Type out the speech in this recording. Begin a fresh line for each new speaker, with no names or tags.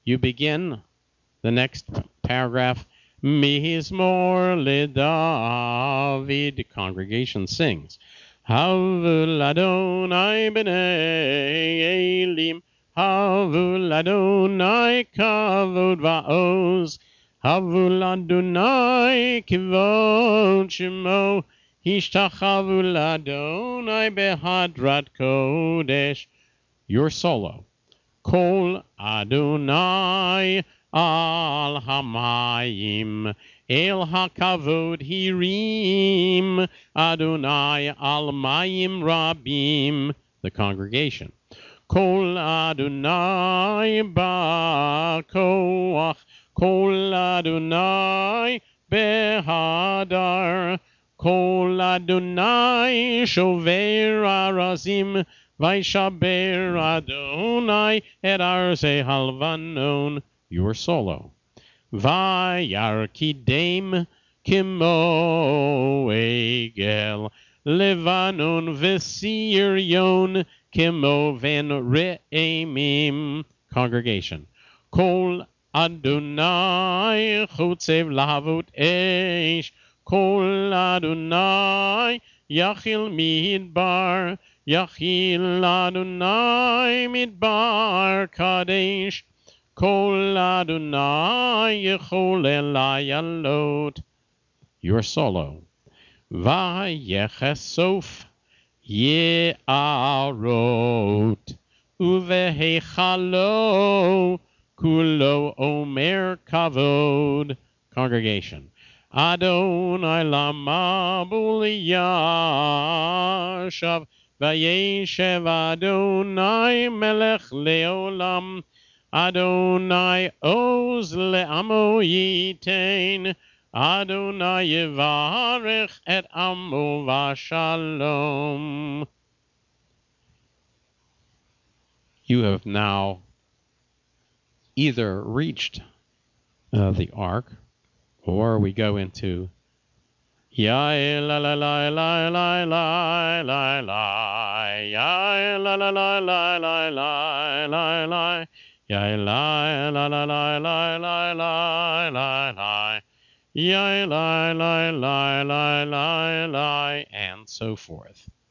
You begin the next paragraph. Mizmor leDavid. The congregation sings. Havul Adonai b'nei Elim. Havul Adonai kavod va'oz. Havul Adonai kivod shemo. Hishtachavu Adonai behadrat kodesh. Your solo. Kol Adonai al hamayim, el hakavod hirim, Adonai al mayim rabim. The congregation. Kol Adonai ba'koach, Kol Adonai behadar, Kol Adonai shover arazim, Vaishaber Adonai et arze halvanon. Your solo. Vayarkidem kimo egel, Levanon v'siryon kimo ven re'emim. Congregation. Kol Adonai chotzev lahavot eish, Kol Adonai yachil midbar, Yachil Adonai midbar kadesh, Kol Adonai yechol elayalot. Your solo. Vayechesof ye'arot, uvehechalo kulo omer kavod. Congregation. Adonai lama buliyashav, Vayeshev Adonai melech leolam, Adonai oz le'amo yitein, Adonai yevarech et amo v'shalom. You have now either reached the ark, or we go into Yai la la la la la la la la, Yai la la la la la la la la, Yai la la la la la la la la la, Yai la la la la la la, and so forth.